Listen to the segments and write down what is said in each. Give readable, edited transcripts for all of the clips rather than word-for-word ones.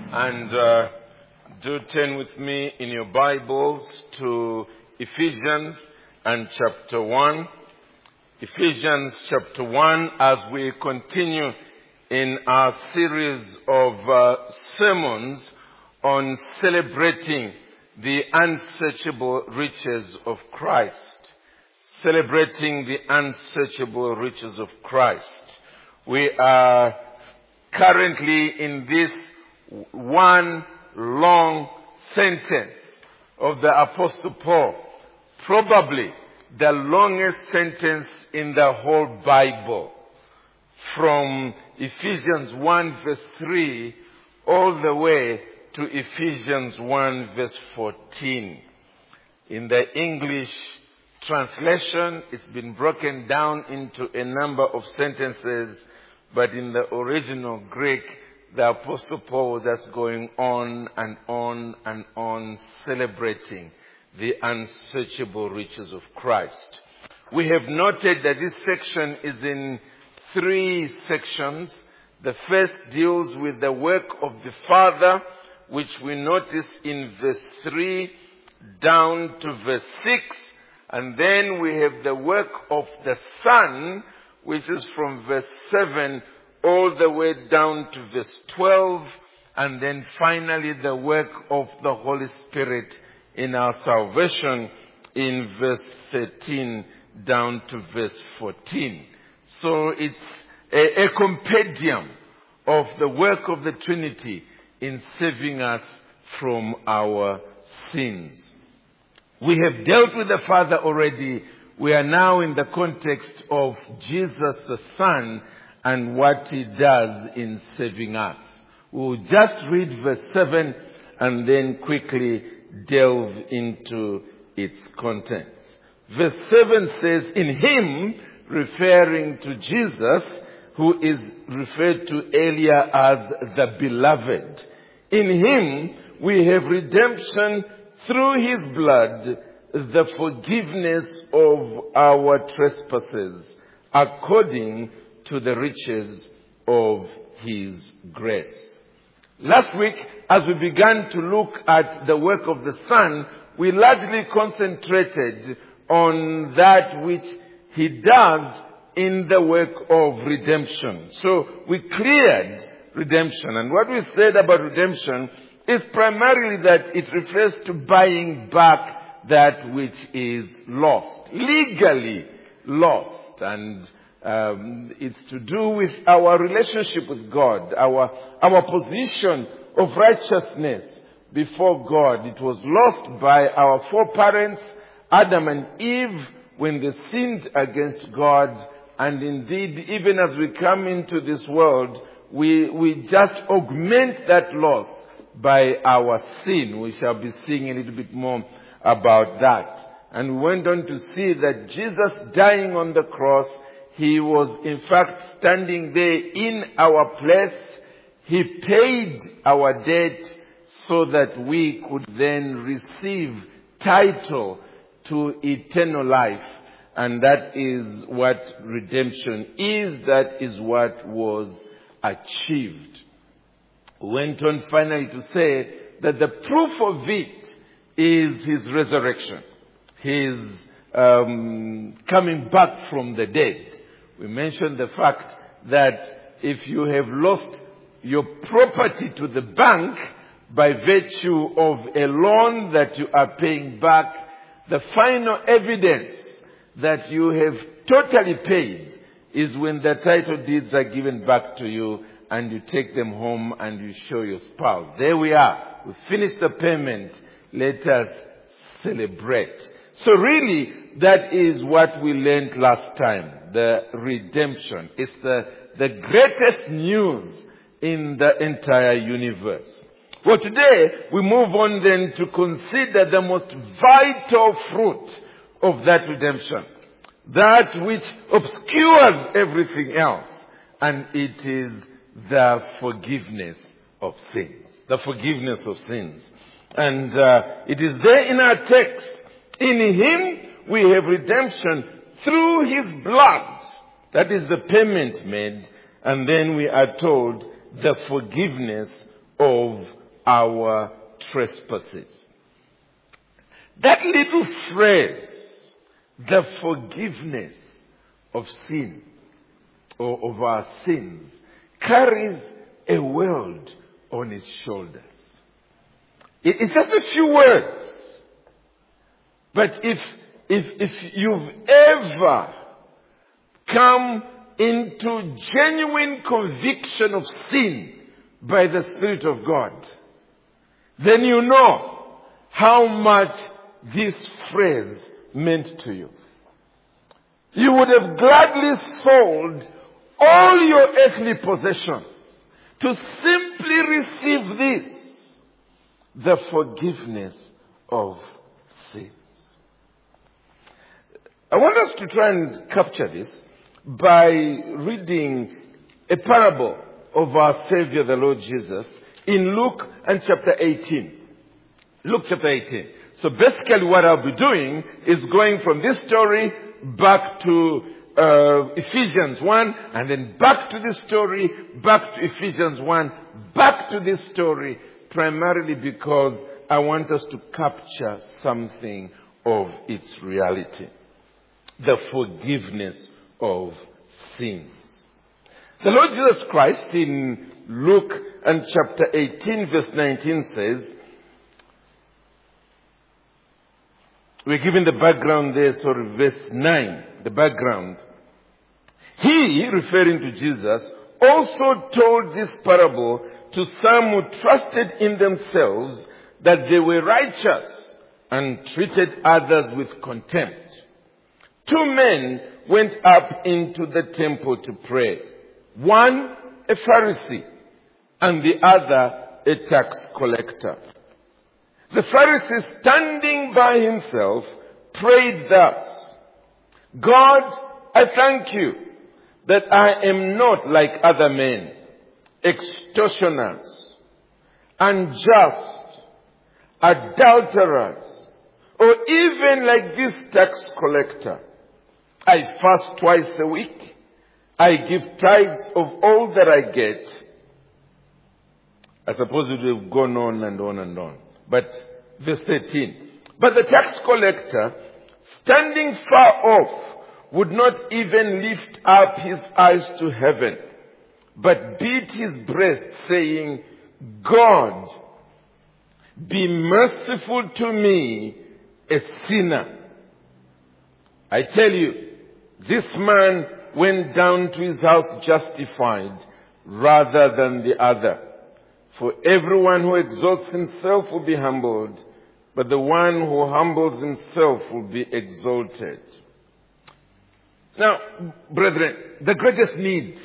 And do turn with me in your Bibles to Ephesians and chapter 1. Ephesians chapter 1, as we continue in our series of sermons on celebrating the unsearchable riches of Christ. Celebrating the unsearchable riches of Christ. We are currently in this one long sentence of the Apostle Paul. Probably the longest sentence in the whole Bible. From Ephesians 1 verse 3 all the way to Ephesians 1 verse 14. In the English translation, it's been broken down into a number of sentences, but in the original Greek, the Apostle Paul was just going on and on and on, celebrating the unsearchable riches of Christ. We have noted that this section is in 3 sections. The first deals with the work of the Father, which we notice in verse 3 down to verse 6. And then we have the work of the Son, which is from verse 7 all the way down to verse 12. And then finally the work of the Holy Spirit in our salvation in verse 13 down to verse 14. So it's a compendium of the work of the Trinity in saving us from our sins. We have dealt with the Father already. We are now in the context of Jesus the Son and what He does in saving us. We will just read verse 7 and then quickly delve into its contents. Verse 7 says, in Him, referring to Jesus, who is referred to earlier as the Beloved. In Him, we have redemption through His blood, the forgiveness of our trespasses, according to the riches of His grace. Last week, as we began to look at the work of the Son, we largely concentrated on that which He does in the work of redemption. So we cleared redemption. And what we said about redemption is primarily that it refers to buying back that which is lost, legally lost. And it's to do with our relationship with God, our position of righteousness before God. It was lost by our foreparents, Adam and Eve, when they sinned against God. And indeed, even as we come into this world, we just augment that loss by our sin. We shall be seeing a little bit more about that. And we went on to see that Jesus dying on the cross, He was in fact standing there in our place. He paid our debt so that we could then receive title to eternal life. And that is what redemption is. That is what was achieved. We went on finally to say that the proof of it is His resurrection. His coming back from the dead. We mentioned the fact that if you have lost your property to the bank by virtue of a loan that you are paying back, the final evidence that you have totally paid is when the title deeds are given back to you and you take them home and you show your spouse. There we are. We finished the payment. Let us celebrate. So really, that is what we learned last time. The redemption. It's the greatest news in the entire universe. Well, today we move on then to consider the most vital fruit of that redemption. That which obscures everything else. And it is the forgiveness of sins. The forgiveness of sins. And it is there in our text. In Him we have redemption through His blood. That is the payment made. And then we are told the forgiveness of our trespasses. That little phrase, the forgiveness of sin, or of our sins, carries a world on its shoulders. It's just a few words. But if you've ever come into genuine conviction of sin by the Spirit of God, then you know how much this phrase meant to you. You would have gladly sold all your earthly possessions to simply receive this, the forgiveness of sins. I want us to try and capture this by reading a parable of our Savior, the Lord Jesus, in Luke and chapter 18. Luke chapter 18. So basically what I'll be doing is going from this story back to Ephesians 1, and then back to this story, back to Ephesians 1, back to this story, primarily because I want us to capture something of its reality. The forgiveness of sins. The Lord Jesus Christ in Luke and chapter 18 verse 19 says, we're given the background there, sorry, verse 9, the background. He, referring to Jesus, also told this parable to some who trusted in themselves that they were righteous and treated others with contempt. 2 men went up into the temple to pray. One, a Pharisee, and the other, a tax collector. The Pharisee, standing by himself, prayed thus, God, I thank you that I am not like other men, extortioners, unjust, adulterers, or even like this tax collector. I fast twice a week. I give tithes of all that I get. I suppose it will have gone on and on and on. But verse 13. But the tax collector, standing far off, would not even lift up his eyes to heaven, but beat his breast, saying, God, be merciful to me, a sinner. I tell you, this man went down to his house justified rather than the other. For everyone who exalts himself will be humbled, but the one who humbles himself will be exalted. Now, brethren, the greatest need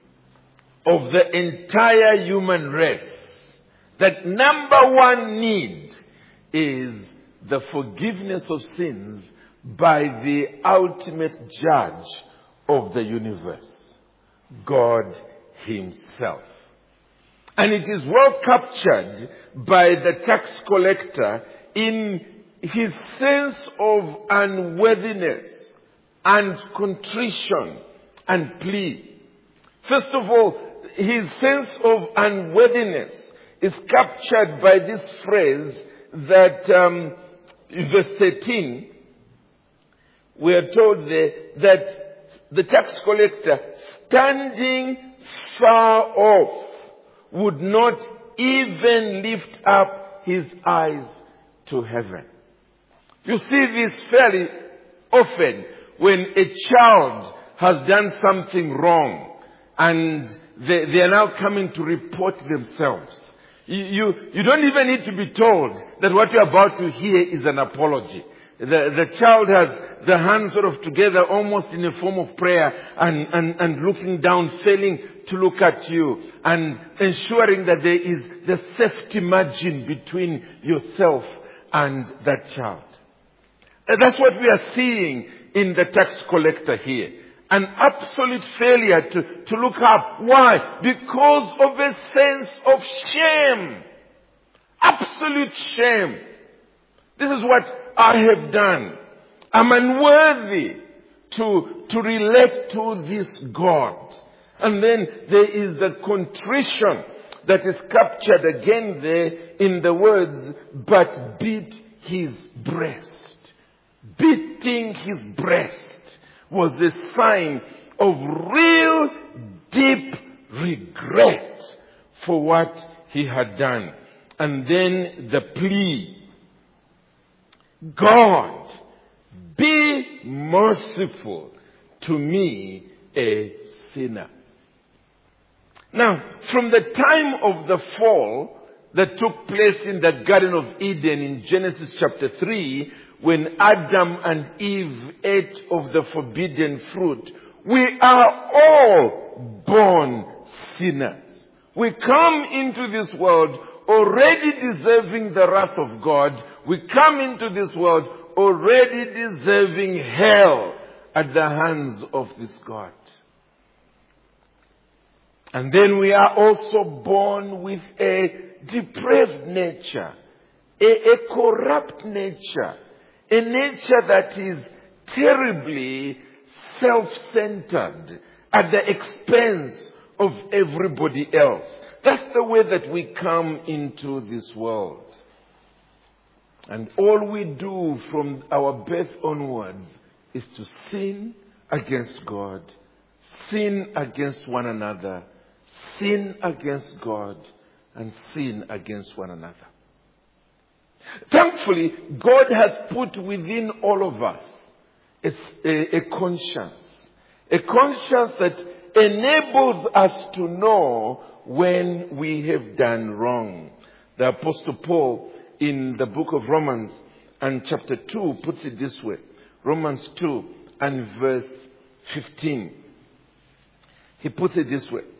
of the entire human race, that number one need, is the forgiveness of sins by the ultimate judge of the universe, God Himself. And it is well captured by the tax collector in his sense of unworthiness and contrition and plea. First of all, his sense of unworthiness is captured by this phrase that, verse 13, we are told there that the tax collector, standing far off, would not even lift up his eyes to heaven. You see this fairly often when a child has done something wrong and they are now coming to report themselves. You don't even need to be told that what you're about to hear is an apology. The child has the hands sort of together almost in a form of prayer and looking down, failing to look at you and ensuring that there is the safety margin between yourself and that child. That's what we are seeing in the tax collector here. An absolute failure to look up. Why? Because of a sense of shame. Absolute shame. This is what I have done. I'm unworthy to relate to this God. And then there is the contrition that is captured again there in the words, but beat his breast. Beating his breast was a sign of real deep regret for what he had done. And then the plea, God, be merciful to me, a sinner. Now, from the time of the fall that took place in the Garden of Eden in Genesis chapter 3, when Adam and Eve ate of the forbidden fruit, we are all born sinners. We come into this world already deserving the wrath of God. We come into this world already deserving hell at the hands of this God. And then we are also born with a depraved nature, a corrupt nature, a nature that is terribly self-centered at the expense of everybody else. That's the way that we come into this world. And all we do from our birth onwards is to sin against God, sin against one another, sin against God, and sin against one another. Thankfully, God has put within all of us a conscience that enables us to know when we have done wrong. The Apostle Paul in the book of Romans and chapter 2 puts it this way. Romans 2 and verse 15. He puts it this way.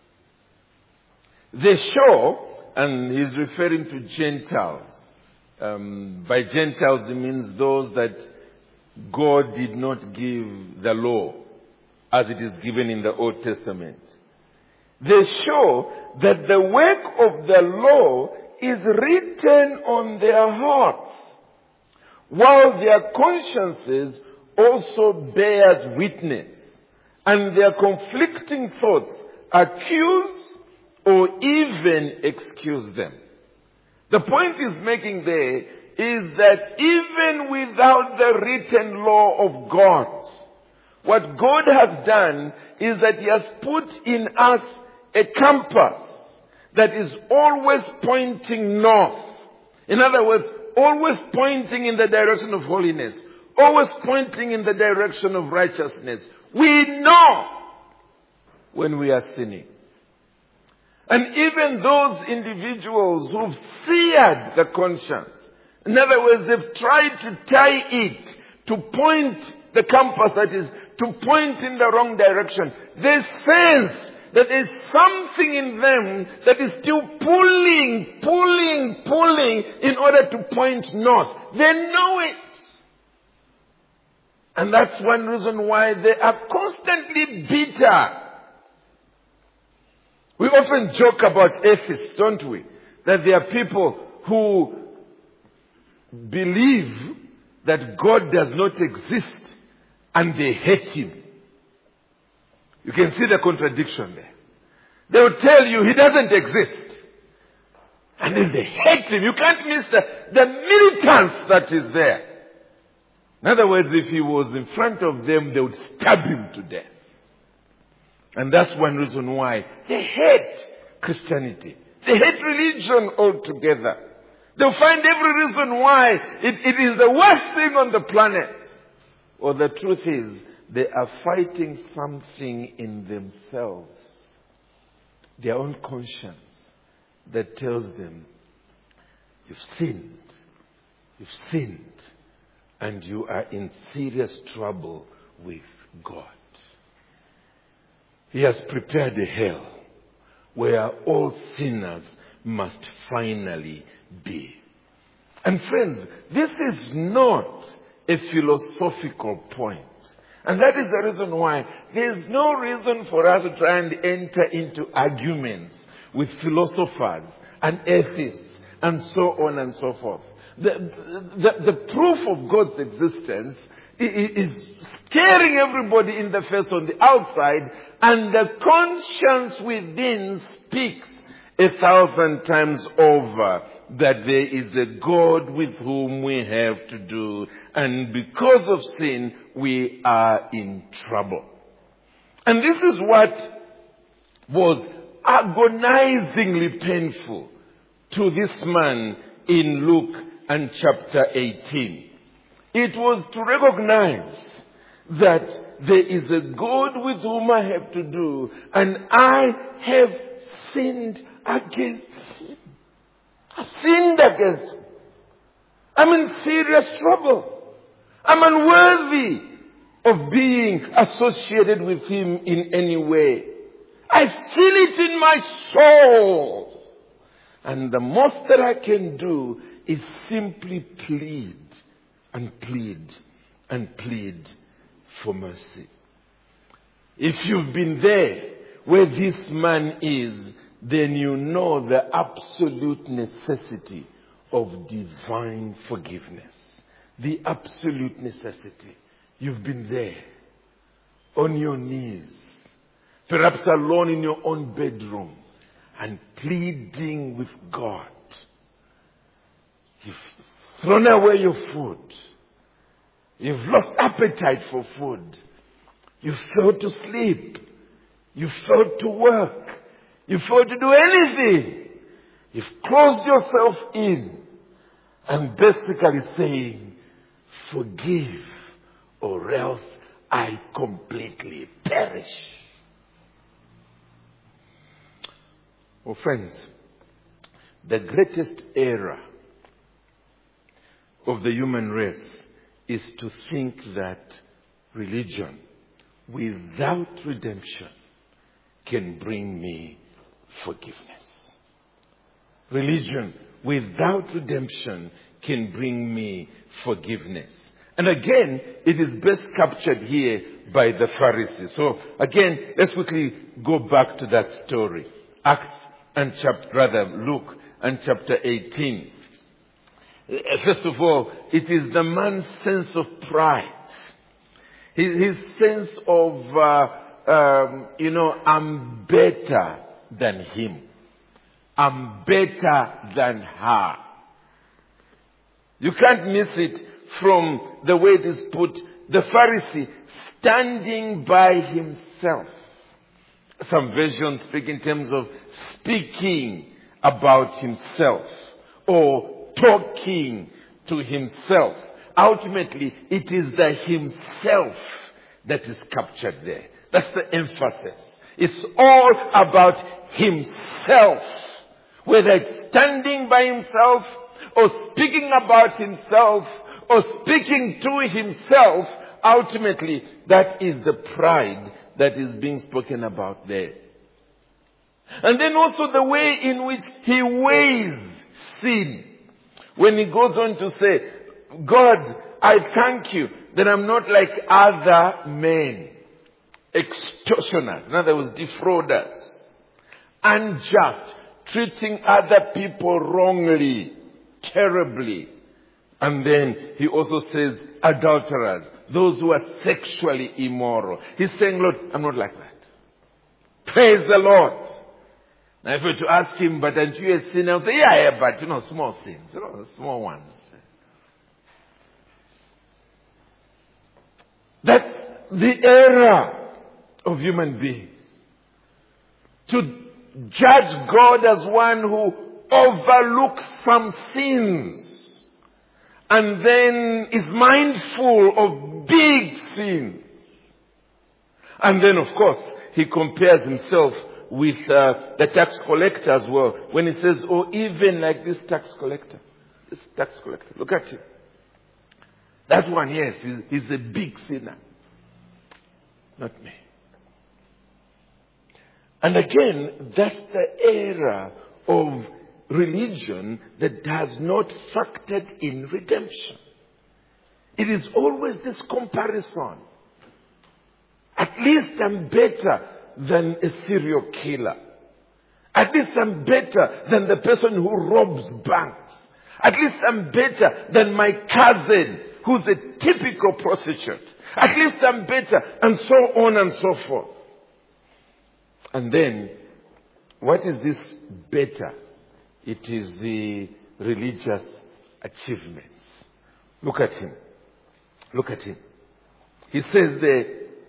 They show, and he's referring to Gentiles. By Gentiles, it means those that God did not give the law as it is given in the Old Testament. They show that the work of the law is written on their hearts, while their consciences also bears witness, and their conflicting thoughts accuse or even excuse them. The point he's making there is that even without the written law of God, what God has done is that he has put in us a compass that is always pointing north. In other words, always pointing in the direction of holiness, always pointing in the direction of righteousness. We know when we are sinning. And even those individuals who've seared the conscience, in other words, they've tried to tie it, to point the compass, that is, to point in the wrong direction. They sense that there's something in them that is still pulling in order to point north. They know it. And that's one reason why they are constantly bitter. We often joke about atheists, don't we? That there are people who believe that God does not exist and they hate him. You can see the contradiction there. They will tell you he doesn't exist. And then they hate him. You can't miss the militance that is there. In other words, if he was in front of them, they would stab him to death. And that's one reason why they hate Christianity. They hate religion altogether. They'll find every reason why it is the worst thing on the planet. Well, the truth is, they are fighting something in themselves, their own conscience, that tells them, you've sinned, and you are in serious trouble with God. He has prepared a hell where all sinners must finally be. And friends, this is not a philosophical point. And that is the reason why there's no reason for us to try and enter into arguments with philosophers and atheists and so on and so forth. The proof of God's existence is staring everybody in the face on the outside, and the conscience within speaks 1,000 times over that there is a God with whom we have to do, and because of sin, we are in trouble. And this is what was agonizingly painful to this man in Luke and chapter 18. It was to recognize that there is a God with whom I have to do, and I have sinned against him. I've sinned against him. I'm in serious trouble. I'm unworthy of being associated with him in any way. I feel it in my soul. And the most that I can do is simply plead and plead and plead for mercy. If you've been there where this man is, then you know the absolute necessity of divine forgiveness. The absolute necessity. You've been there, on your knees, perhaps alone in your own bedroom, and pleading with God. You've thrown away your food. You've lost appetite for food. You failed to sleep. You failed to work. You failed to do anything. You've closed yourself in and basically saying, forgive or else I completely perish. Oh friends, the greatest error of the human race is to think that religion without redemption can bring me forgiveness. Religion without redemption can bring me forgiveness. And again, it is best captured here by the Pharisees. So again, let's quickly go back to that story. Luke and chapter 18. First of all, it is the man's sense of pride. His sense of, I'm better than him. I'm better than her. You can't miss it from the way it is put. The Pharisee standing by himself. Some versions speak in terms of speaking about himself or talking to himself. Ultimately, it is the himself that is captured there. That's the emphasis. It's all about himself. Whether it's standing by himself or speaking about himself or speaking to himself, ultimately, that is the pride that is being spoken about there. And then also the way in which he weighs sin. When he goes on to say, God, I thank you that I'm not like other men. Extortioners, in other words, defrauders. Unjust, treating other people wrongly, terribly. And then he also says adulterers, those who are sexually immoral. He's saying, Lord, I'm not like that. Praise the Lord. Now if you were to ask him, but aren't you a sinner? I'll say, yeah, but small sins, small ones. That's the error of human beings. To judge God as one who overlooks some sins and then is mindful of big sins. And then, of course, he compares himself with the tax collector as well. When he says, oh, even like this tax collector. This tax collector. Look at him. That one, yes, he's a big sinner. Not me. And again, that's the error of religion that has not factored in redemption. It is always this comparison. At least I'm better than a serial killer. At least I'm better than the person who robs banks. At least I'm better than my cousin who's a typical prostitute. At least I'm better, and so on and so forth. And then What is this better? It is the religious achievements. Look at him. Look at him. He says there,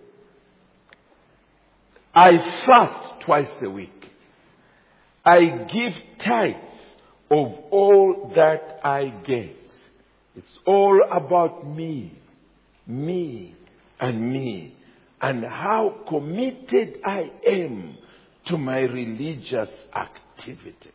I fast twice a week. I give tithes of all that I get. It's all about me, me, and me, and how committed I am to my religious activities.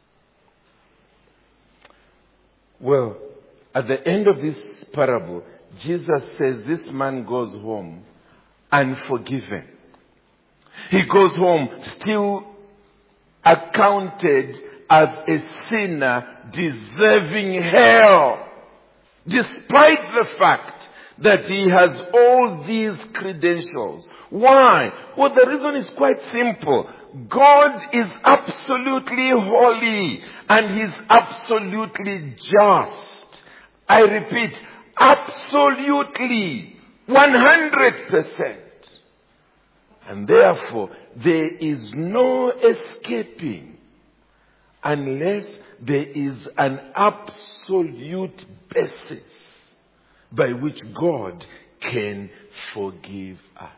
Well, at the end of this parable, Jesus says this man goes home unforgiven. He goes home still accounted as a sinner deserving hell, despite the fact that he has all these credentials. Why? Well, the reason is quite simple. God is absolutely holy and He's absolutely just. I repeat, absolutely, 100%. And therefore, there is no escaping unless there is an absolute basis by which God can forgive us.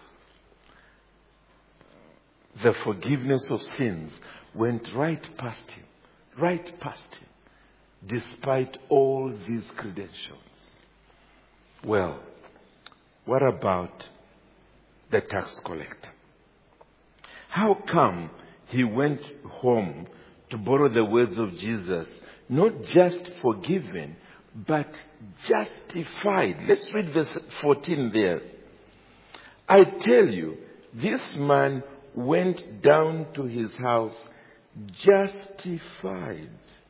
The forgiveness of sins went right past him, despite all these credentials. Well, what about the tax collector? How come he went home, to borrow the words of Jesus, not just forgiven, but justified? Let's read verse 14 there. I tell you, this man went down to his house justified.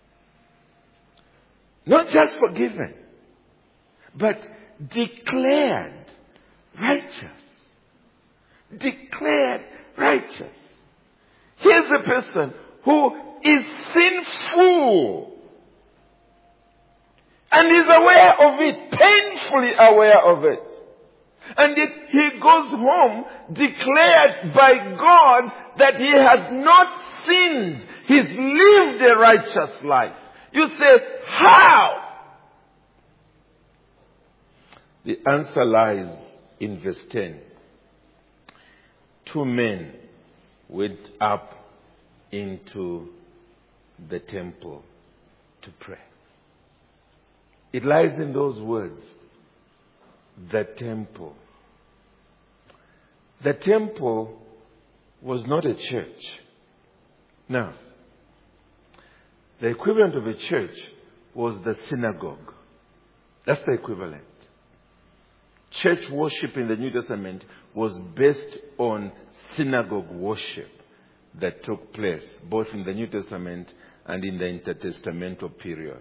Not just forgiven, but declared righteous. Declared righteous. Here's a person who is sinful and is aware of it, painfully aware of it. And yet he goes home declared by God that he has not sinned. He's lived a righteous life. You say, how? The answer lies in verse 10. 2 men went up into the temple to pray. It lies in those words. The temple. The temple was not a church. Now, the equivalent of a church was the synagogue. That's the equivalent. Church worship in the New Testament was based on synagogue worship that took place both in the New Testament and in the intertestamental period.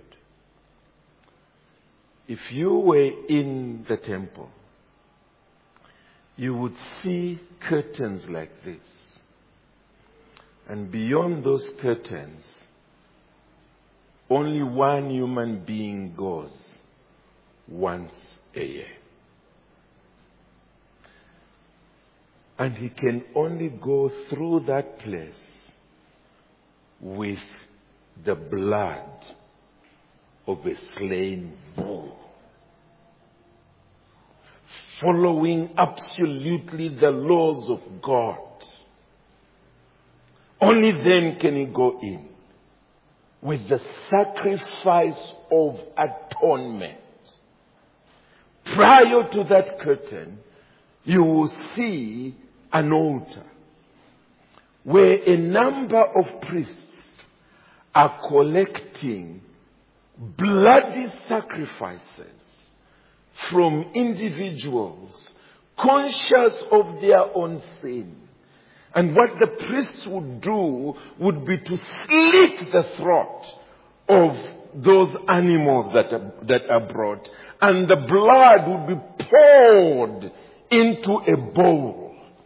If you were in the temple, you would see curtains like this. And beyond those curtains, only one human being goes once a year. And he can only go through that place with the blood of a slain bull, following absolutely the laws of God. Only then can he go in with the sacrifice of atonement. Prior to that curtain, you will see an altar where a number of priests are collecting bloody sacrifices from individuals conscious of their own sin. And what the priests would do would be to slit the throat of those animals that are brought, and the blood would be poured into a bowl.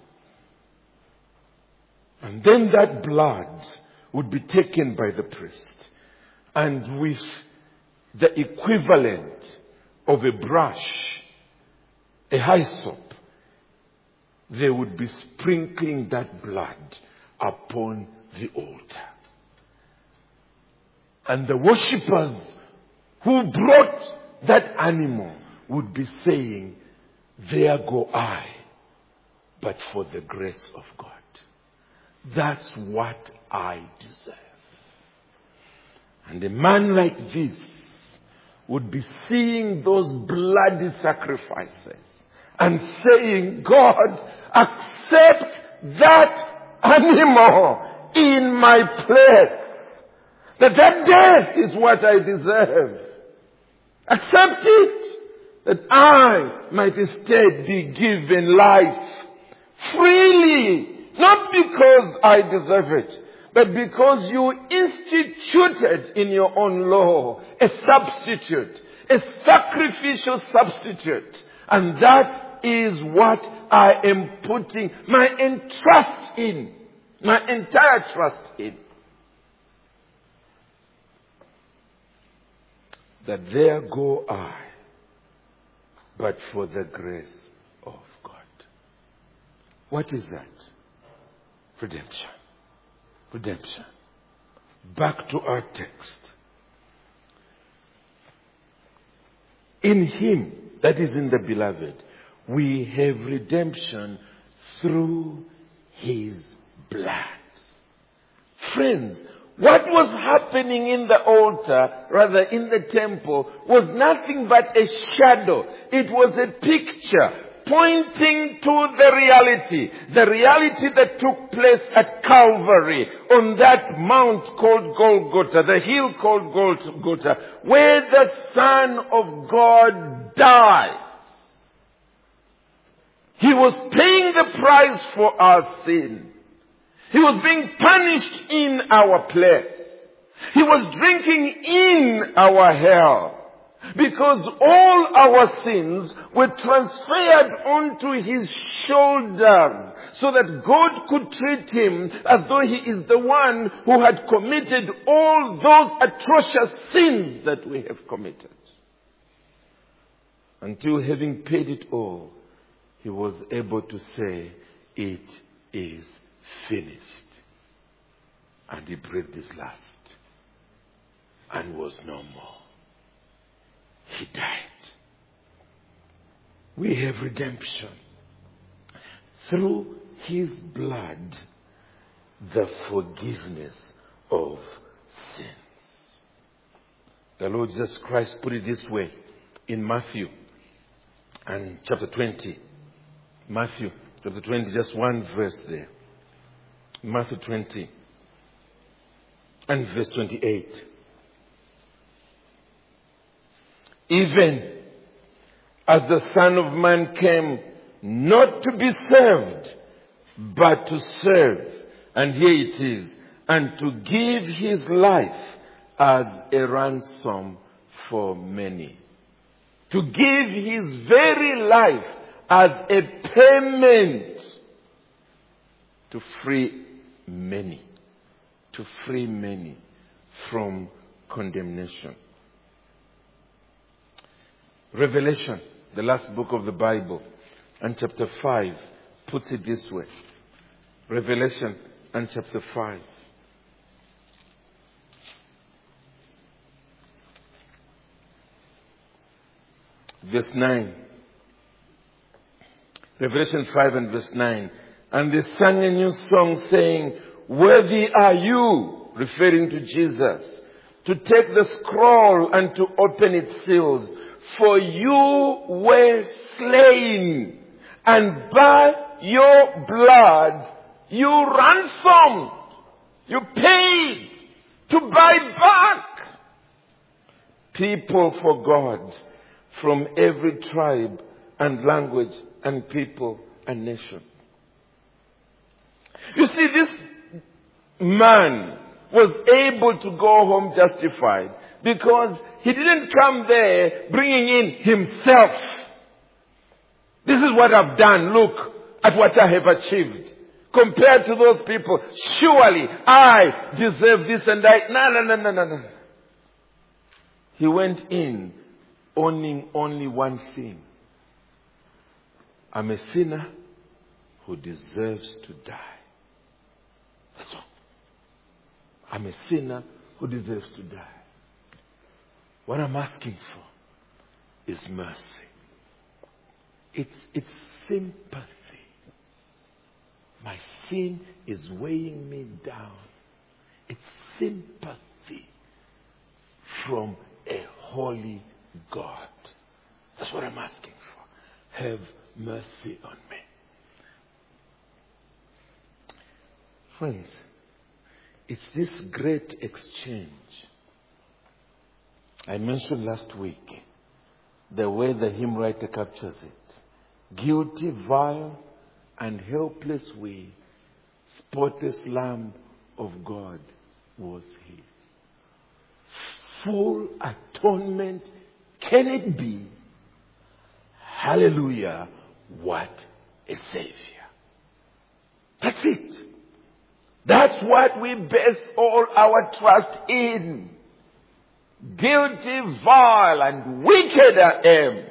And then that blood would be taken by the priest, and with the equivalent of a brush, a hyssop, they would be sprinkling that blood upon the altar. And the worshippers who brought that animal would be saying, there go I, but for the grace of God. That's what I deserve. And a man like this would be seeing those bloody sacrifices and saying, God, accept that animal in my place. That death is what I deserve. Accept it, that I might instead be given life freely. Not because I deserve it, but because you instituted in your own law a substitute, a sacrificial substitute. And that is what I am putting my entrust in, my entire trust in. That there go I, but for the grace of God. What is that? Redemption. Redemption. Back to our text. In Him, that is in the Beloved, we have redemption through His blood. Friends, what was happening in the altar, rather in the temple, was nothing but a shadow. It was a picture pointing to the reality that took place at Calvary, on that mount called Golgotha, the hill called Golgotha, where the Son of God died. He was paying the price for our sin. He was being punished in our place. He was drinking in our hell. Because all our sins were transferred onto His shoulders, so that God could treat Him as though He is the one who had committed all those atrocious sins that we have committed. Until having paid it all, He was able to say, it is finished. And He breathed His last and was no more. He died. We have redemption through His blood, the forgiveness of sins. The Lord Jesus Christ put it this way in Matthew and chapter 20. Matthew chapter 20, just one verse there. Matthew 20 and verse 28. Even as the Son of Man came not to be served, but to serve. And here it is. And to give His life as a ransom for many. To give His very life as a payment to free many. To free many from condemnation. Revelation, the last book of the Bible, and chapter 5 puts it this way. Revelation and chapter 5. Verse 9. Revelation 5 and verse 9. And they sang a new song saying, worthy are you, referring to Jesus, to take the scroll and to open its seals. For you were slain, and by your blood you ransomed, you paid to buy back people for God from every tribe and language and people and nation. You see, this man was able to go home justified because he didn't come there bringing in himself. This is what I've done. Look at what I have achieved. Compared to those people, surely I deserve this and that. No. He went in owning only one thing. I'm a sinner who deserves to die. That's all. I'm a sinner who deserves to die. What I'm asking for is mercy. It's sympathy. My sin is weighing me down. It's sympathy from a holy God. That's what I'm asking for. Have mercy on me. Friends, it's this great exchange. I mentioned last week the way the hymn writer captures it. Guilty, vile, and helpless we, spotless Lamb of God was He. Full atonement, can it be? Hallelujah, what a Savior. That's it. That's what we base all our trust in. Guilty, vile, and wicked I am.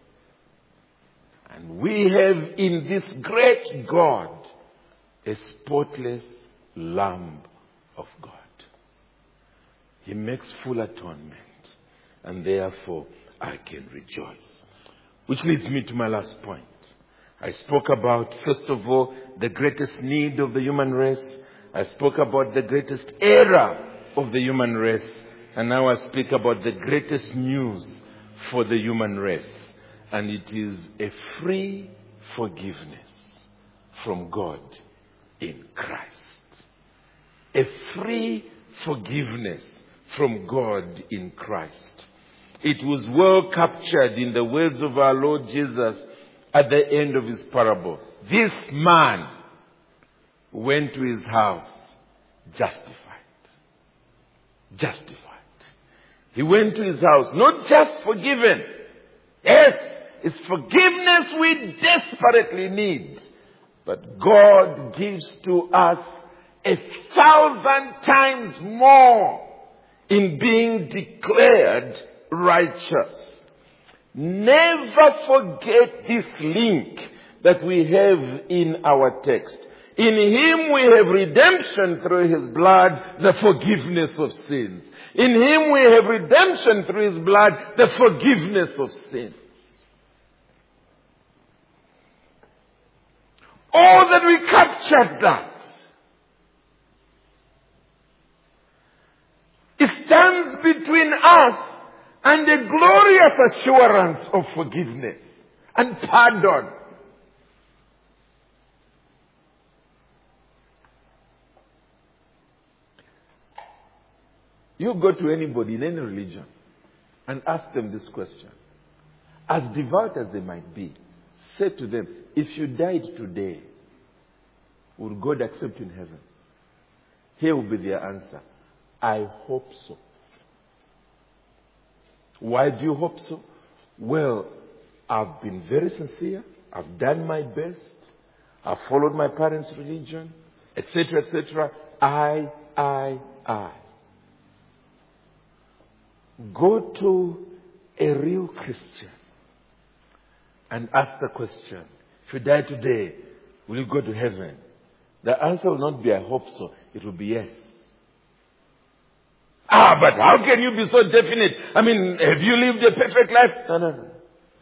And we have in this great God a spotless Lamb of God. He makes full atonement, and therefore I can rejoice. Which leads me to my last point. I spoke about, first of all, the greatest need of the human race. I spoke about the greatest error of the human race. And now I speak about the greatest news for the human race. And it is a free forgiveness from God in Christ. A free forgiveness from God in Christ. It was well captured in the words of our Lord Jesus at the end of his parable. This man went to his house justified. Justified. He went to his house, not just forgiven. Yes, it's forgiveness we desperately need. But God gives to us 1,000 times more in being declared righteous. Never forget this link that we have in our text. In Him we have redemption through His blood, the forgiveness of sins. In Him we have redemption through His blood, the forgiveness of sins. Oh, that we captured that. It stands between us and a glorious assurance of forgiveness and pardon. You go to anybody in any religion and ask them this question. As devout as they might be, say to them, if you died today, would God accept you in heaven? Here will be their answer. I hope so. Why do you hope so? Well, I've been very sincere. I've done my best. I've followed my parents' religion, etc., etc. I. Go to a real Christian and ask the question, if you die today, will you go to heaven? The answer will not be I hope so. It will be yes. But how can you be so definite? I mean, have you lived a perfect life? No.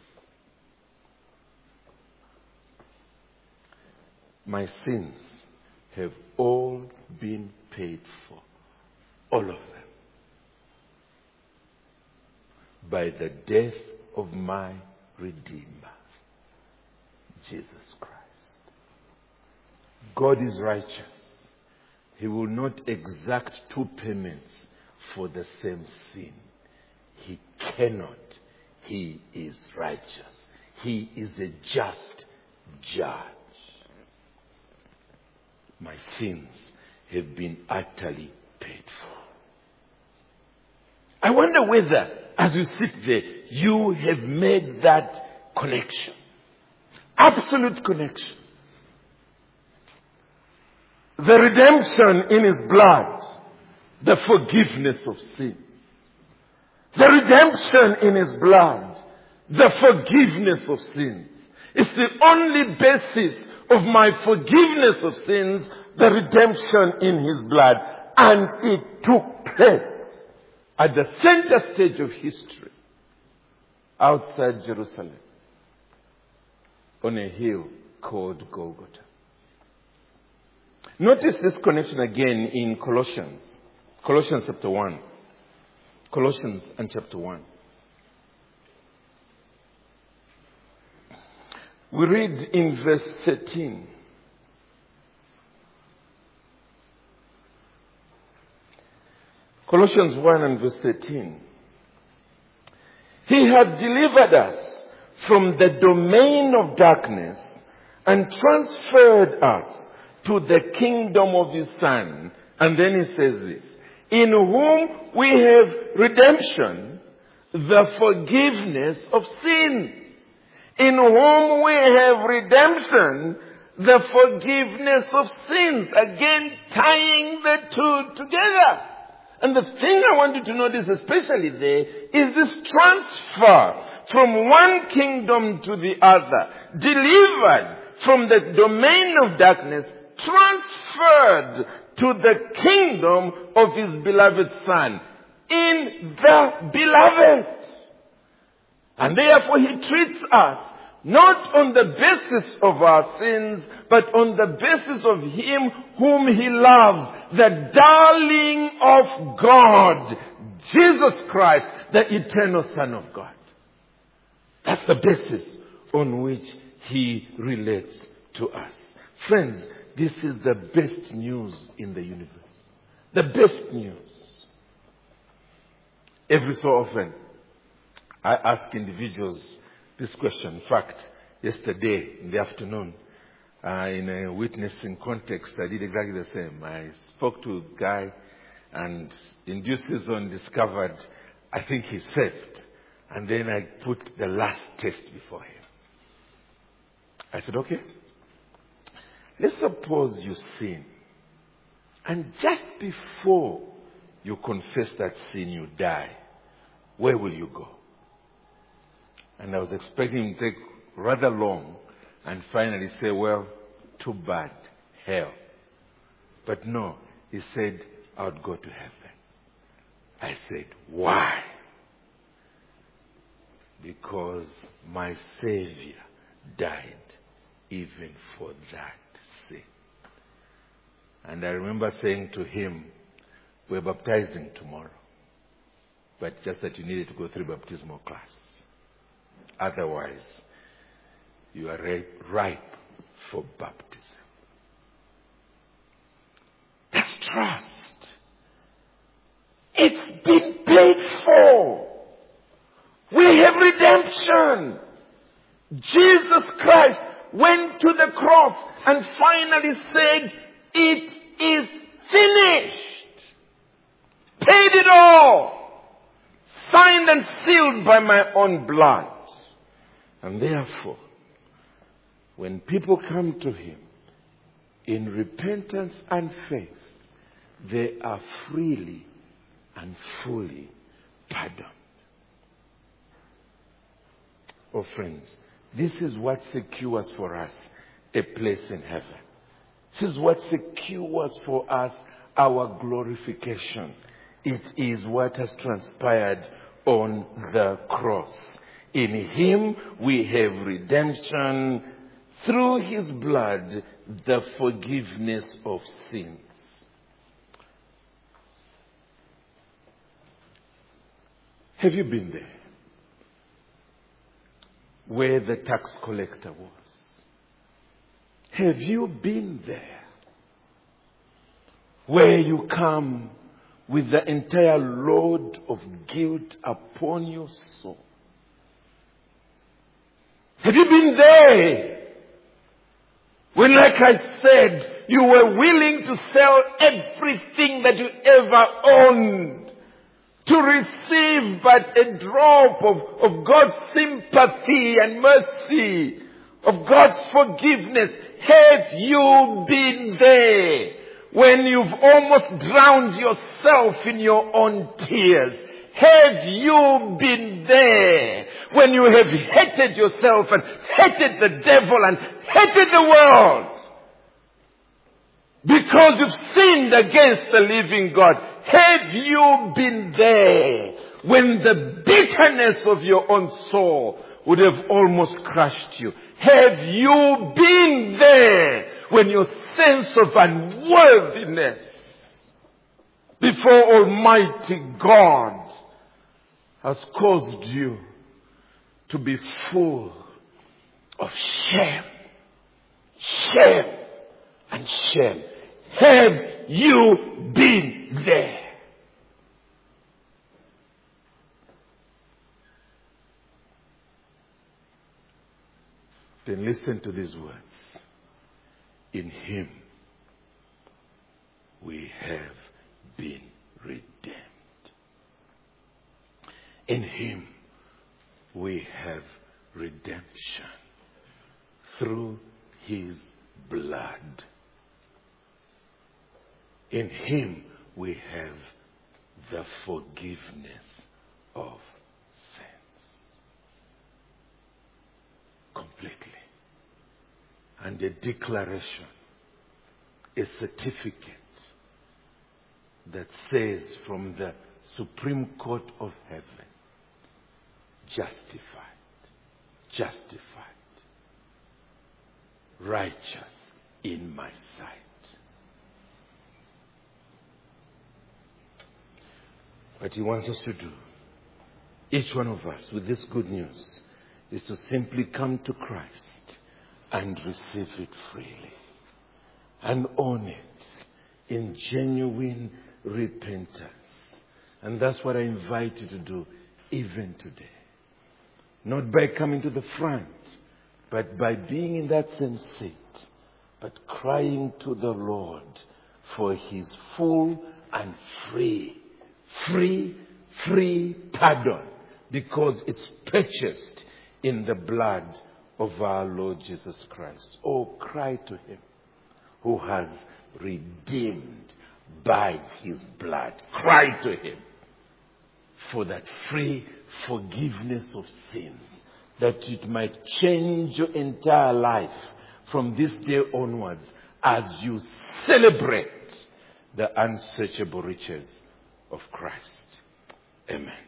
My sins have all been paid for. All of them. By the death of my Redeemer, Jesus Christ. God is righteous. He will not exact two payments for the same sin. He cannot. He is righteous. He is a just judge. My sins have been utterly paid for. I wonder whether, as you sit there, you have made that connection. Absolute connection. The redemption in His blood. The forgiveness of sins. The redemption in His blood. The forgiveness of sins. It's the only basis of my forgiveness of sins, the redemption in His blood. And it took place at the center stage of history, outside Jerusalem, on a hill called Golgotha. Notice this connection again in Colossians. Colossians chapter 1. Colossians and chapter 1. We read in verse 13. Colossians 1 and verse 13. He had delivered us from the domain of darkness and transferred us to the kingdom of His Son. And then he says this, in whom we have redemption, the forgiveness of sins. In whom we have redemption, the forgiveness of sins. Again, tying the two together. And the thing I want you to notice especially there is this transfer from one kingdom to the other. Delivered from the domain of darkness, transferred to the kingdom of His beloved Son. In the beloved. And therefore He treats us not on the basis of our sins, but on the basis of Him whom He loves, the darling of God, Jesus Christ, the eternal Son of God. That's the basis on which He relates to us. Friends, this is the best news in the universe. The best news. Every so often, I ask individuals this question. In fact, yesterday in the afternoon, in a witnessing context, I did exactly the same. I spoke to a guy and in due season discovered, I think he's saved. And then I put the last test before him. I said, okay, let's suppose you sin. And just before you confess that sin, you die. Where will you go? And I was expecting him to take rather long and finally say, well, too bad, hell. But no, he said, I would go to heaven. I said, why? Because my Savior died even for that sin. And I remember saying to him, we're baptizing tomorrow. But just that you needed to go through baptismal class. Otherwise, you are ripe for baptism. That's trust. It's been paid for. We have redemption. Jesus Christ went to the cross and finally said, it is finished. Paid it all. Signed and sealed by my own blood. And therefore, when people come to Him in repentance and faith, they are freely and fully pardoned. Oh friends, this is what secures for us a place in heaven. This is what secures for us our glorification. It is what has transpired on the cross. In Him we have redemption through His blood, the forgiveness of sins. Have you been there? Where the tax collector was? Have you been there? Where you come with the entire load of guilt upon your soul? Have you been there? When, like I said, you were willing to sell everything that you ever owned to receive but a drop of God's sympathy and mercy, of God's forgiveness. Have you been there when you've almost drowned yourself in your own tears? Have you been there when you have hated yourself and hated the devil and hated the world? because you've sinned against the living God. Have you been there when the bitterness of your own soul would have almost crushed you? Have you been there when your sense of unworthiness before Almighty God has caused you to be full of shame, shame, and shame? Have you been there? Then listen to these words. In Him we have been redeemed. In Him we have redemption through His blood. In Him we have the forgiveness of sins. Completely. And a declaration, a certificate that says from the Supreme Court of Heaven, justified, justified, righteous in my sight. What He wants us to do, each one of us, with this good news, is to simply come to Christ and receive it freely and own it in genuine repentance. And that's what I invite you to do even today. Not by coming to the front, but by being in that same seat, but crying to the Lord for His full and free pardon, because it's purchased in the blood of our Lord Jesus Christ. Oh, cry to Him who has redeemed by His blood. Cry to Him for that free forgiveness of sins, that it might change your entire life from this day onwards as you celebrate the unsearchable riches of Christ. Amen.